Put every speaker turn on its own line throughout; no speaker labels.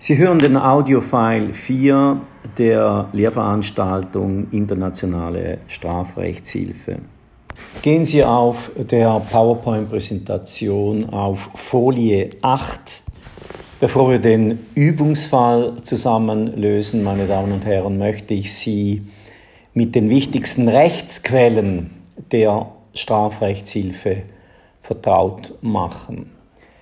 Sie hören den Audiofile 4 der Lehrveranstaltung Internationale Strafrechtshilfe. Gehen Sie auf der PowerPoint-Präsentation auf Folie 8. Bevor wir den Übungsfall zusammen lösen, meine Damen und Herren, möchte ich Sie mit den wichtigsten Rechtsquellen der Strafrechtshilfe vertraut machen.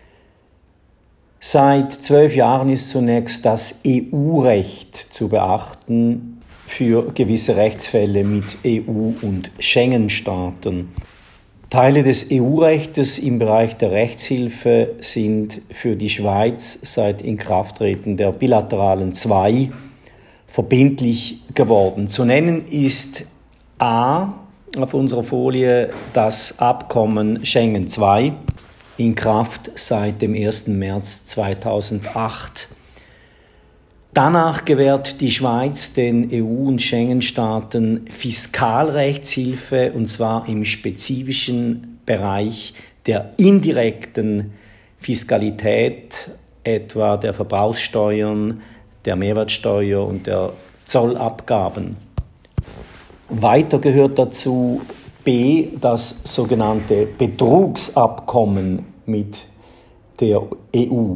Seit 12 Jahren ist zunächst das EU-Recht zu beachten für gewisse Rechtsfälle mit EU- und Schengen-Staaten. Teile des EU-Rechtes im Bereich der Rechtshilfe sind für die Schweiz seit Inkrafttreten der bilateralen 2 verbindlich geworden. Zu nennen ist A auf unserer Folie das Abkommen Schengen II, in Kraft seit dem 1. März 2008. Danach gewährt die Schweiz den EU- und Schengen-Staaten Fiskalrechtshilfe, und zwar im spezifischen Bereich der indirekten Fiskalität, etwa der Verbrauchssteuern, der Mehrwertsteuer und der Zollabgaben. Weiter gehört dazu B, das sogenannte Betrugsabkommen mit der EU.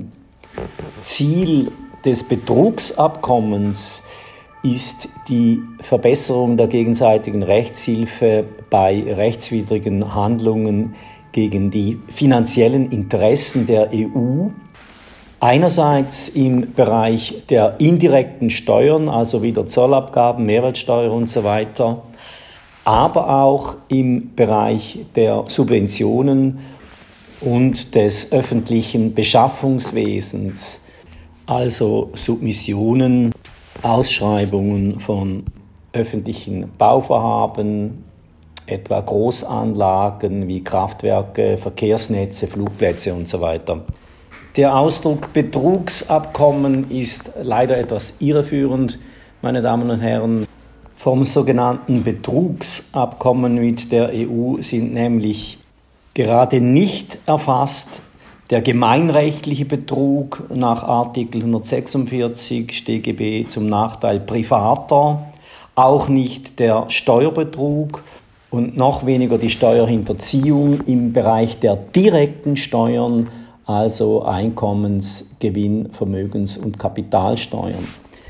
Ziel des Betrugsabkommens ist die Verbesserung der gegenseitigen Rechtshilfe bei rechtswidrigen Handlungen gegen die finanziellen Interessen der EU. Einerseits im Bereich der indirekten Steuern, also wieder Zollabgaben, Mehrwertsteuer und so weiter, aber auch im Bereich der Subventionen und des öffentlichen Beschaffungswesens, also Submissionen, Ausschreibungen von öffentlichen Bauvorhaben, etwa Großanlagen wie Kraftwerke, Verkehrsnetze, Flugplätze und so weiter. Der Ausdruck Betrugsabkommen ist leider etwas irreführend, meine Damen und Herren. Vom sogenannten Betrugsabkommen mit der EU sind nämlich gerade nicht erfasst der gemeinrechtliche Betrug nach Artikel 146 StGB zum Nachteil Privater, auch nicht der Steuerbetrug und noch weniger die Steuerhinterziehung im Bereich der direkten Steuern, also Einkommens-, Gewinn-, Vermögens- und Kapitalsteuern.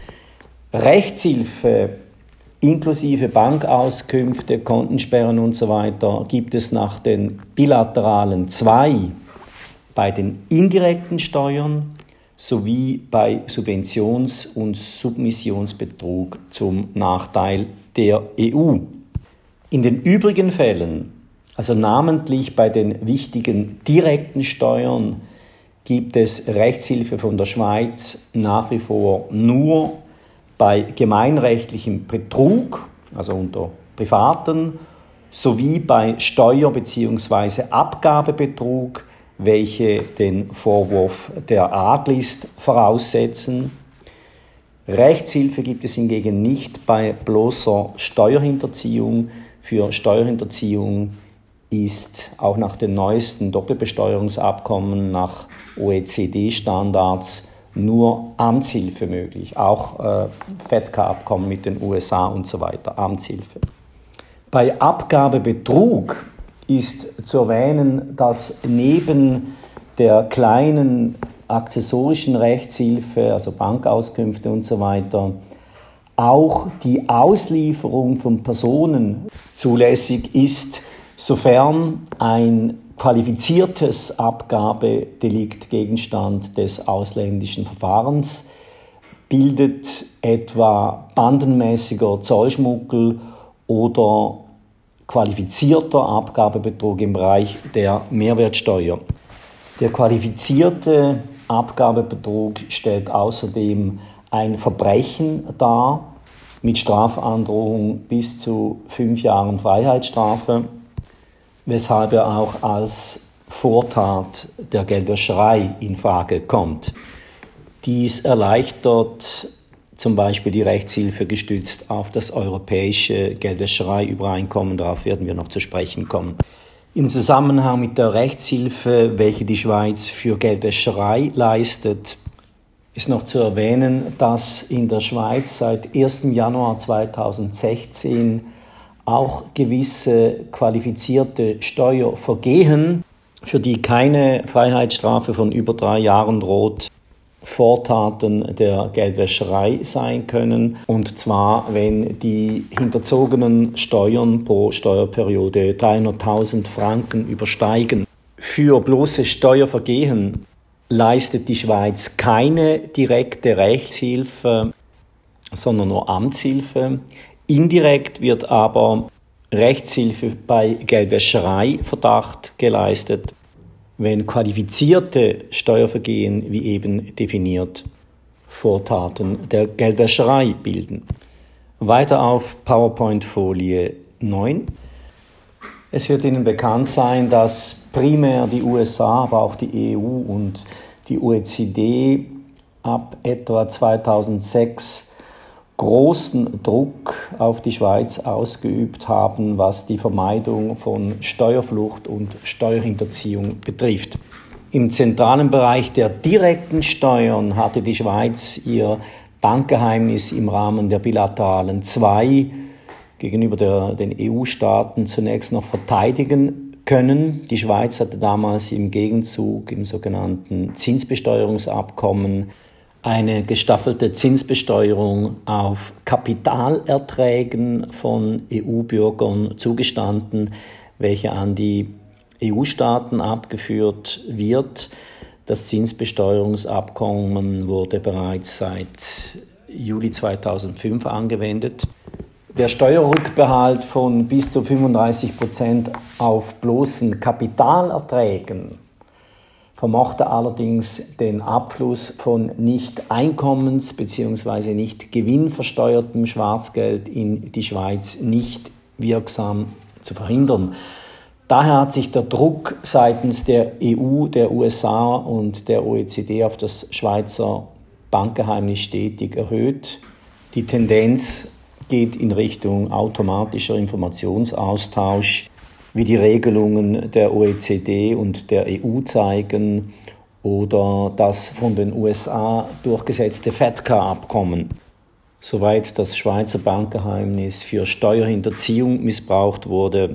Rechtshilfe inklusive Bankauskünfte, Kontensperren und so weiter gibt es nach den bilateralen 2 bei den indirekten Steuern sowie bei Subventions- und Submissionsbetrug zum Nachteil der EU. In den übrigen Fällen, also namentlich bei den wichtigen direkten Steuern, gibt es Rechtshilfe von der Schweiz nach wie vor nur bei gemeinrechtlichem Betrug, also unter Privaten, sowie bei Steuer- bzw. Abgabebetrug, welche den Vorwurf der Arglist voraussetzen. Rechtshilfe gibt es hingegen nicht bei bloßer Steuerhinterziehung. Für Steuerhinterziehung ist auch nach den neuesten Doppelbesteuerungsabkommen nach OECD-Standards nur Amtshilfe möglich, auch FATCA-Abkommen mit den USA und so weiter, Amtshilfe. Bei Abgabebetrug ist zu erwähnen, dass neben der kleinen accessorischen Rechtshilfe, also Bankauskünfte und so weiter, auch die Auslieferung von Personen zulässig ist, sofern ein qualifiziertes Abgabedelikt Gegenstand des ausländischen Verfahrens bildet, etwa bandenmäßiger Zollschmuggel oder qualifizierter Abgabebetrug im Bereich der Mehrwertsteuer. Der qualifizierte Abgabebetrug stellt außerdem ein Verbrechen dar mit Strafandrohung bis zu 5 Jahren Freiheitsstrafe, weshalb er auch als Vortat der Geldwäscherei in Frage kommt. Dies erleichtert zum Beispiel die Rechtshilfe gestützt auf das europäische Geldwäschereiübereinkommen, darauf werden wir noch zu sprechen kommen. Im Zusammenhang mit der Rechtshilfe, welche die Schweiz für Geldwäscherei leistet, Ist noch zu erwähnen, dass in der Schweiz seit 1. Januar 2016 auch gewisse qualifizierte Steuervergehen, für die keine Freiheitsstrafe von über 3 Jahren droht, Vortaten der Geldwäscherei sein können. Und zwar, wenn die hinterzogenen Steuern pro Steuerperiode 300.000 Franken übersteigen. Für bloße Steuervergehen leistet die Schweiz keine direkte Rechtshilfe, sondern nur Amtshilfe. Indirekt wird aber Rechtshilfe bei Geldwäschereiverdacht geleistet, wenn qualifizierte Steuervergehen, wie eben definiert, Vortaten der Geldwäscherei bilden. Weiter auf PowerPoint-Folie 9. Es wird Ihnen bekannt sein, dass primär die USA, aber auch die EU und die OECD ab etwa 2006 großen Druck auf die Schweiz ausgeübt haben, was die Vermeidung von Steuerflucht und Steuerhinterziehung betrifft. Im zentralen Bereich der direkten Steuern hatte die Schweiz ihr Bankgeheimnis im Rahmen der bilateralen 2 gegenüber den EU-Staaten zunächst noch verteidigen können. Die Schweiz hatte damals im Gegenzug im sogenannten Zinsbesteuerungsabkommen eine gestaffelte Zinsbesteuerung auf Kapitalerträgen von EU-Bürgern zugestanden, welche an die EU-Staaten abgeführt wird. Das Zinsbesteuerungsabkommen wurde bereits seit Juli 2005 angewendet. Der Steuerrückbehalt von bis zu 35% auf bloßen Kapitalerträgen vermochte allerdings den Abfluss von nicht einkommens- bzw. nicht gewinnversteuertem Schwarzgeld in die Schweiz nicht wirksam zu verhindern. Daher hat sich der Druck seitens der EU, der USA und der OECD auf das Schweizer Bankgeheimnis stetig erhöht. Die Tendenz geht in Richtung automatischer Informationsaustausch, wie die Regelungen der OECD und der EU zeigen, oder das von den USA durchgesetzte FATCA-Abkommen. Soweit das Schweizer Bankgeheimnis für Steuerhinterziehung missbraucht wurde,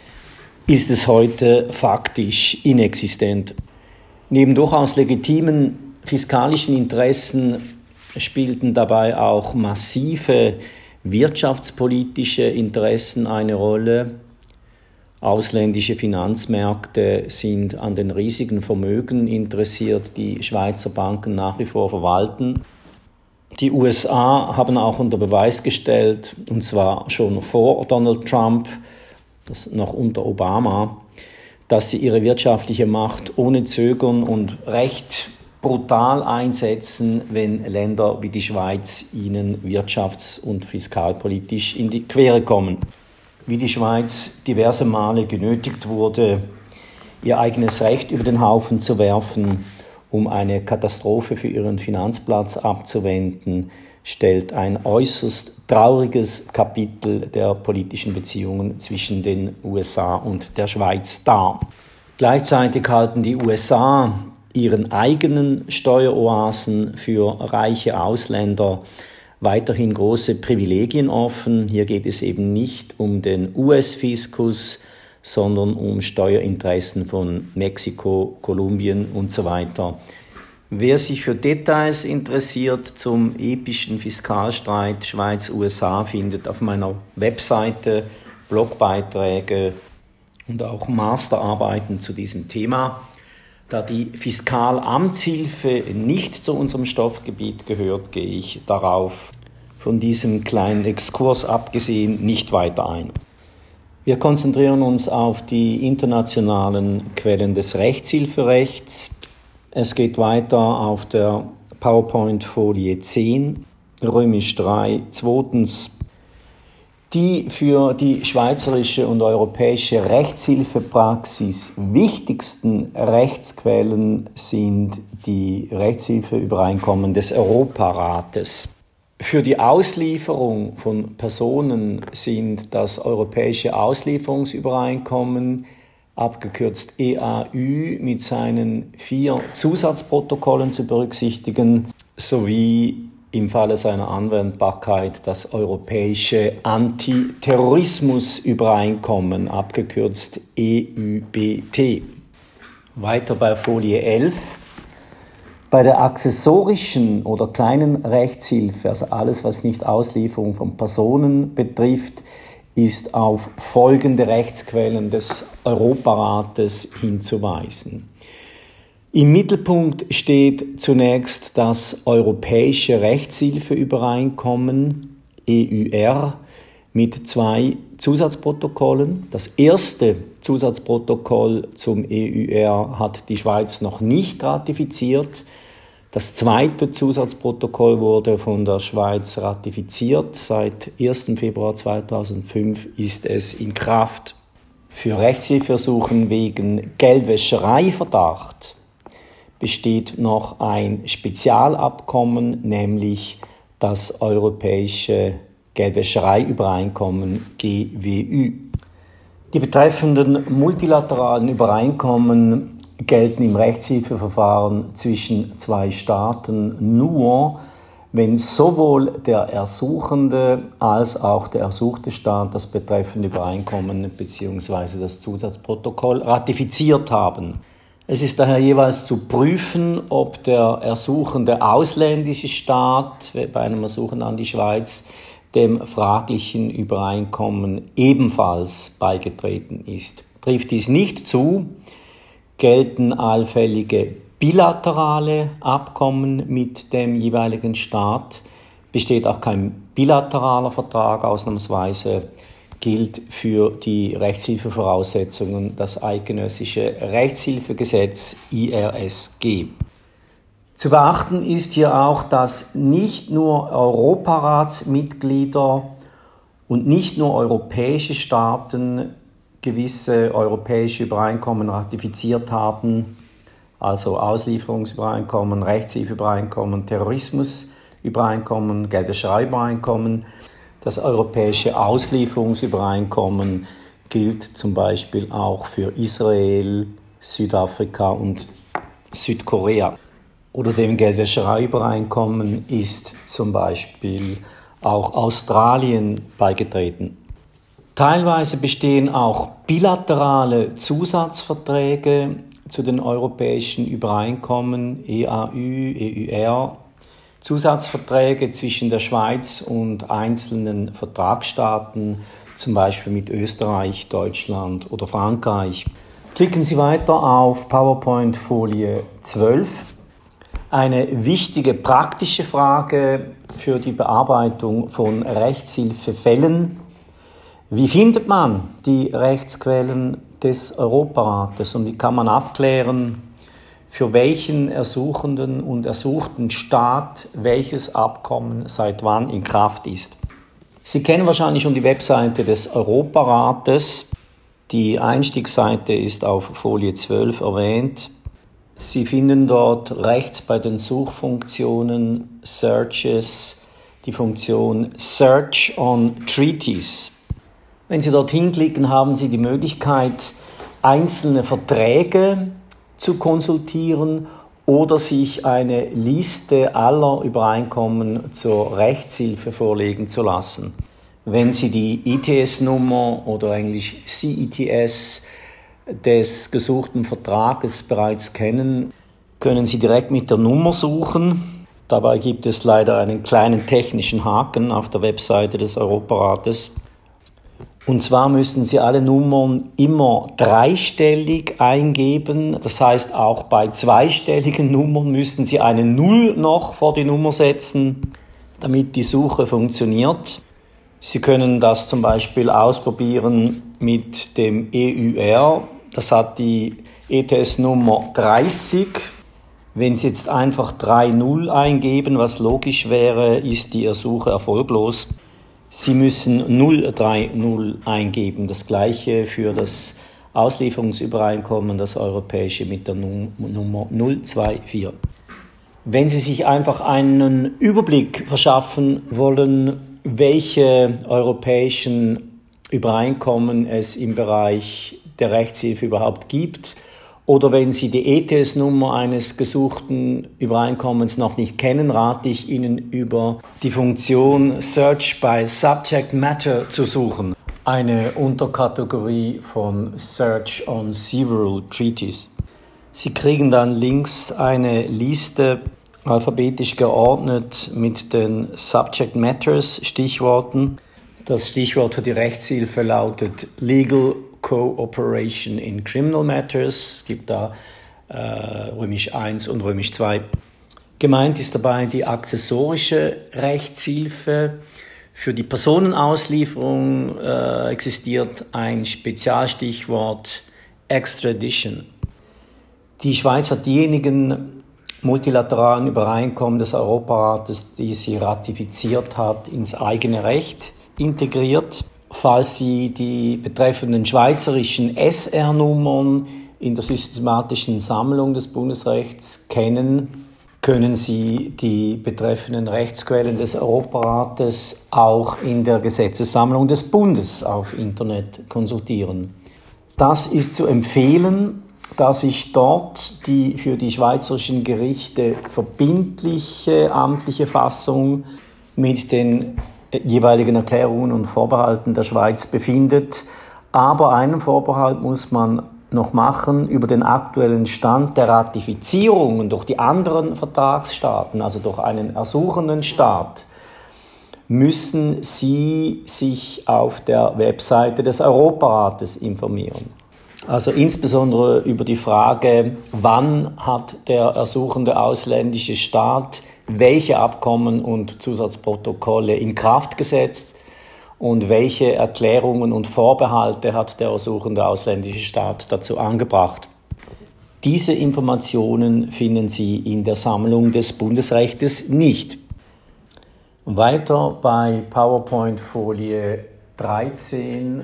ist es heute faktisch inexistent. Neben durchaus legitimen fiskalischen Interessen spielten dabei auch massive wirtschaftspolitische Interessen eine Rolle. Ausländische Finanzmärkte sind an den riesigen Vermögen interessiert, die Schweizer Banken nach wie vor verwalten. Die USA haben auch unter Beweis gestellt, und zwar schon vor Donald Trump, noch unter Obama, dass sie ihre wirtschaftliche Macht ohne Zögern und recht brutal einsetzen, wenn Länder wie die Schweiz ihnen wirtschafts- und fiskalpolitisch in die Quere kommen. Wie die Schweiz diverse Male genötigt wurde, ihr eigenes Recht über den Haufen zu werfen, um eine Katastrophe für ihren Finanzplatz abzuwenden, stellt ein äußerst trauriges Kapitel der politischen Beziehungen zwischen den USA und der Schweiz dar. Gleichzeitig halten die USA ihren eigenen Steueroasen für reiche Ausländer weiterhin große Privilegien offen. Hier geht es eben nicht um den US-Fiskus, sondern um Steuerinteressen von Mexiko, Kolumbien und so weiter. Wer sich für Details interessiert zum epischen Fiskalstreit Schweiz-USA, findet auf meiner Webseite Blogbeiträge und auch Masterarbeiten zu diesem Thema. Da die Fiskalamtshilfe nicht zu unserem Stoffgebiet gehört, gehe ich darauf von diesem kleinen Exkurs abgesehen nicht weiter ein. Wir konzentrieren uns auf die internationalen Quellen des Rechtshilferechts. Es geht weiter auf der PowerPoint-Folie 10, Römisch 3, zweitens. Die für die schweizerische und europäische Rechtshilfepraxis wichtigsten Rechtsquellen sind die Rechtshilfeübereinkommen des Europarates. Für die Auslieferung von Personen sind das Europäische Auslieferungsübereinkommen, abgekürzt EAÜ, mit seinen 4 Zusatzprotokollen zu berücksichtigen. sowie im Falle seiner Anwendbarkeit das Europäische Antiterrorismusübereinkommen, abgekürzt EÜBT. Weiter bei Folie 11. Bei der accessorischen oder kleinen Rechtshilfe, also alles, was nicht Auslieferung von Personen betrifft, ist auf folgende Rechtsquellen des Europarates hinzuweisen. Im Mittelpunkt steht zunächst das Europäische Rechtshilfeübereinkommen EÜR mit 2 Zusatzprotokollen. Das erste Zusatzprotokoll zum EÜR hat die Schweiz noch nicht ratifiziert. Das zweite Zusatzprotokoll wurde von der Schweiz ratifiziert. Seit 1. Februar 2005 ist es in Kraft. Für Rechtshilfeersuchen wegen Geldwäschereiverdacht besteht noch ein Spezialabkommen, nämlich das Europäische Geldwäschereiübereinkommen GWÜ. Die betreffenden multilateralen Übereinkommen gelten im Rechtshilfeverfahren zwischen 2 Staaten nur, wenn sowohl der ersuchende als auch der ersuchte Staat das betreffende Übereinkommen bzw. das Zusatzprotokoll ratifiziert haben. Es ist daher jeweils zu prüfen, ob der ersuchende ausländische Staat bei einem Ersuchen an die Schweiz dem fraglichen Übereinkommen ebenfalls beigetreten ist. Trifft dies nicht zu, gelten allfällige bilaterale Abkommen mit dem jeweiligen Staat. Besteht auch kein bilateraler Vertrag, ausnahmsweise gilt für die Rechtshilfevoraussetzungen das eidgenössische Rechtshilfegesetz IRSG. Zu beachten ist hier auch, dass nicht nur Europaratsmitglieder und nicht nur europäische Staaten gewisse europäische Übereinkommen ratifiziert haben, also Auslieferungsübereinkommen, Rechtshilfeübereinkommen, Terrorismusübereinkommen, Geldwäschereiübereinkommen. Das Europäische Auslieferungsübereinkommen gilt zum Beispiel auch für Israel, Südafrika und Südkorea. Oder dem Geldwäschereiübereinkommen ist zum Beispiel auch Australien beigetreten. Teilweise bestehen auch bilaterale Zusatzverträge zu den europäischen Übereinkommen EAÜ, EÜR, Zusatzverträge zwischen der Schweiz und einzelnen Vertragsstaaten, zum Beispiel mit Österreich, Deutschland oder Frankreich. Klicken Sie weiter auf PowerPoint-Folie 12. Eine wichtige praktische Frage für die Bearbeitung von Rechtshilfefällen. Wie findet man die Rechtsquellen des Europarates und wie kann man abklären, für welchen ersuchenden und ersuchten Staat welches Abkommen seit wann in Kraft ist? Sie kennen wahrscheinlich schon die Webseite des Europarates. Die Einstiegsseite ist auf Folie 12 erwähnt. Sie finden dort rechts bei den Suchfunktionen Searches die Funktion Search on Treaties. Wenn Sie dorthin klicken, haben Sie die Möglichkeit, einzelne Verträge zu konsultieren oder sich eine Liste aller Übereinkommen zur Rechtshilfe vorlegen zu lassen. Wenn Sie die ITS-Nummer oder englisch CETS des gesuchten Vertrages bereits kennen, können Sie direkt mit der Nummer suchen. Dabei gibt es leider einen kleinen technischen Haken auf der Webseite des Europarates. Und zwar müssen Sie alle Nummern immer dreistellig eingeben. Das heißt, auch bei zweistelligen Nummern müssen Sie eine 0 noch vor die Nummer setzen, damit die Suche funktioniert. Sie können das zum Beispiel ausprobieren mit dem EÜR. Das hat die ETS-Nummer 30. Wenn Sie jetzt einfach 30 eingeben, was logisch wäre, ist die Suche erfolglos. Sie müssen 030 eingeben. Das gleiche für das Auslieferungsübereinkommen, das europäische mit der Nummer 024. Wenn Sie sich einfach einen Überblick verschaffen wollen, welche europäischen Übereinkommen es im Bereich der Rechtshilfe überhaupt gibt Oder wenn Sie die ETS-Nummer eines gesuchten Übereinkommens noch nicht kennen, rate ich Ihnen über die Funktion Search by Subject Matter zu suchen, eine Unterkategorie von Search on Several Treaties. Sie kriegen dann links eine Liste alphabetisch geordnet mit den Subject Matters Stichworten. Das Stichwort für die Rechtshilfe lautet Legal Cooperation in Criminal Matters. Es gibt da Römisch I und Römisch II. Gemeint ist dabei die accessorische Rechtshilfe. Für die Personenauslieferung existiert ein Spezialstichwort Extradition. Die Schweiz hat diejenigen multilateralen Übereinkommen des Europarates, die sie ratifiziert hat, ins eigene Recht integriert. Falls Sie die betreffenden schweizerischen SR-Nummern in der systematischen Sammlung des Bundesrechts kennen, können Sie die betreffenden Rechtsquellen des Europarates auch in der Gesetzessammlung des Bundes auf Internet konsultieren. Das ist zu empfehlen, da sich dort die für die schweizerischen Gerichte verbindliche amtliche Fassung mit den jeweiligen Erklärungen und Vorbehalten der Schweiz befindet. Aber einen Vorbehalt muss man noch machen über den aktuellen Stand der Ratifizierungen durch die anderen Vertragsstaaten, also durch einen ersuchenden Staat, müssen Sie sich auf der Webseite des Europarates informieren. Also insbesondere über die Frage, wann hat der ersuchende ausländische Staat welche Abkommen und Zusatzprotokolle in Kraft gesetzt und welche Erklärungen und Vorbehalte hat der ersuchende ausländische Staat dazu angebracht. Diese Informationen finden Sie in der Sammlung des Bundesrechtes nicht. Weiter bei PowerPoint-Folie 13,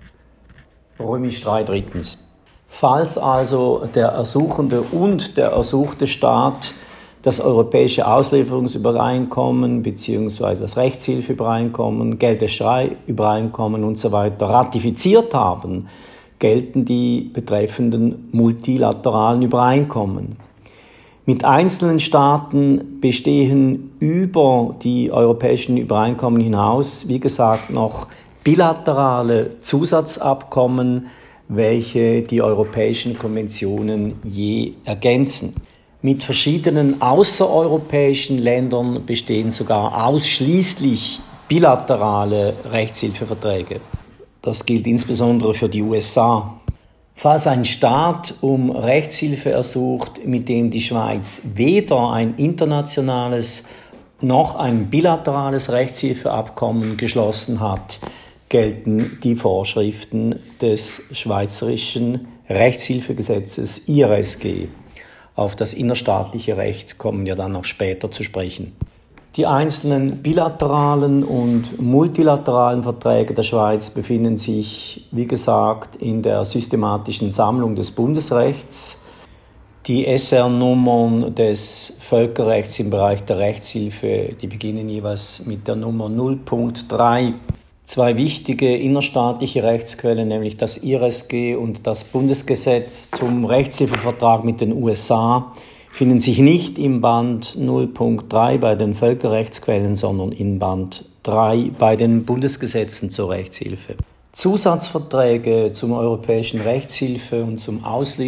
Römisch 3 drittens. Falls also der ersuchende und der ersuchte Staat das Europäische Auslieferungsübereinkommen bzw. das Rechtshilfeübereinkommen, Geldwäschereiübereinkommen usw. ratifiziert haben, gelten die betreffenden multilateralen Übereinkommen. Mit einzelnen Staaten bestehen über die europäischen Übereinkommen hinaus, wie gesagt, noch bilaterale Zusatzabkommen, welche die europäischen Konventionen je ergänzen. Mit verschiedenen außereuropäischen Ländern bestehen sogar ausschließlich bilaterale Rechtshilfeverträge. Das gilt insbesondere für die USA. Falls ein Staat um Rechtshilfe ersucht, mit dem die Schweiz weder ein internationales noch ein bilaterales Rechtshilfeabkommen geschlossen hat, gelten die Vorschriften des Schweizerischen Rechtshilfegesetzes IRSG. Auf das innerstaatliche Recht kommen wir dann noch später zu sprechen. Die einzelnen bilateralen und multilateralen Verträge der Schweiz befinden sich, wie gesagt, in der systematischen Sammlung des Bundesrechts. Die SR-Nummern des Völkerrechts im Bereich der Rechtshilfe, die beginnen jeweils mit der Nummer 0.3. Zwei wichtige innerstaatliche Rechtsquellen, nämlich das IRSG und das Bundesgesetz zum Rechtshilfevertrag mit den USA, finden sich nicht im Band 0.3 bei den Völkerrechtsquellen, sondern in Band 3 bei den Bundesgesetzen zur Rechtshilfe. Zusatzverträge zum europäischen Rechtshilfe- und zum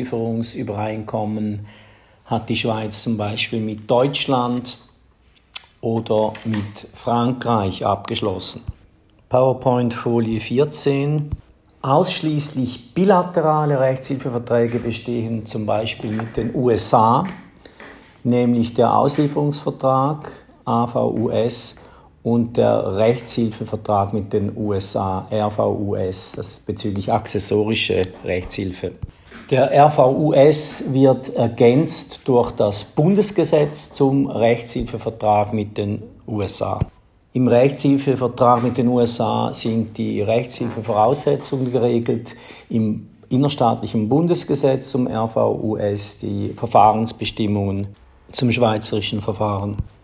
Auslieferungsübereinkommen hat die Schweiz zum Beispiel mit Deutschland oder mit Frankreich abgeschlossen. PowerPoint Folie 14. Ausschließlich bilaterale Rechtshilfeverträge bestehen zum Beispiel mit den USA, nämlich der Auslieferungsvertrag AVUS und der Rechtshilfevertrag mit den USA RVUS, das ist bezüglich accessorische Rechtshilfe. Der RVUS wird ergänzt durch das Bundesgesetz zum Rechtshilfevertrag mit den USA. Im Rechtshilfevertrag mit den USA sind die Rechtshilfevoraussetzungen geregelt, im innerstaatlichen Bundesgesetz zum RVUS die Verfahrensbestimmungen zum schweizerischen Verfahren.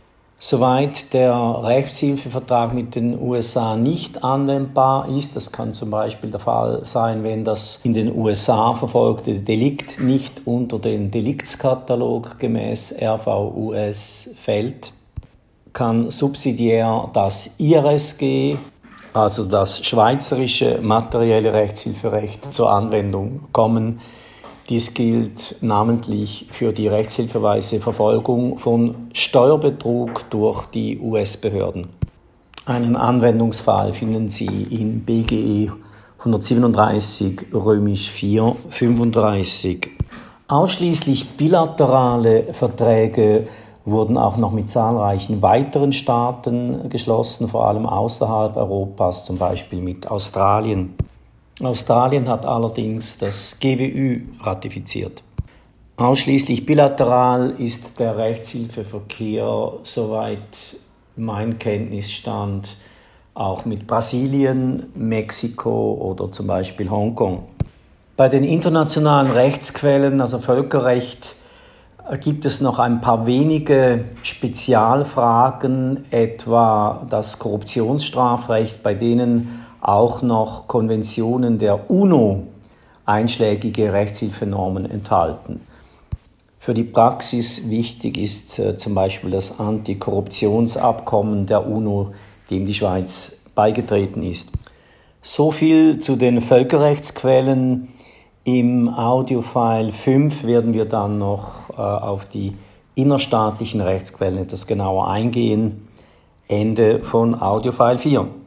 Soweit der Rechtshilfevertrag mit den USA nicht anwendbar ist, das kann zum Beispiel der Fall sein, wenn das in den USA verfolgte Delikt nicht unter den Deliktskatalog gemäß RVUS fällt, kann subsidiär das IRSG, also das schweizerische materielle Rechtshilferecht, zur Anwendung kommen. Dies gilt namentlich für die rechtshilfeweise Verfolgung von Steuerbetrug durch die US-Behörden. Einen Anwendungsfall finden Sie in BGE 137 römisch 4 35. Ausschließlich bilaterale Verträge wurden auch noch mit zahlreichen weiteren Staaten geschlossen, vor allem außerhalb Europas, zum Beispiel mit Australien. Australien hat allerdings das GWÜ ratifiziert. Ausschließlich bilateral ist der Rechtshilfeverkehr, soweit mein Kenntnisstand, auch mit Brasilien, Mexiko oder zum Beispiel Hongkong. Bei den internationalen Rechtsquellen, also Völkerrecht, gibt es noch ein paar wenige Spezialfragen, etwa das Korruptionsstrafrecht, bei denen auch noch Konventionen der UNO einschlägige Rechtshilfenormen enthalten. Für die Praxis wichtig ist zum Beispiel das Antikorruptionsabkommen der UNO, dem die Schweiz beigetreten ist. So viel zu den Völkerrechtsquellen. Im Audiofile 5 werden wir dann noch auf die innerstaatlichen Rechtsquellen etwas genauer eingehen. Ende von Audiofile 4.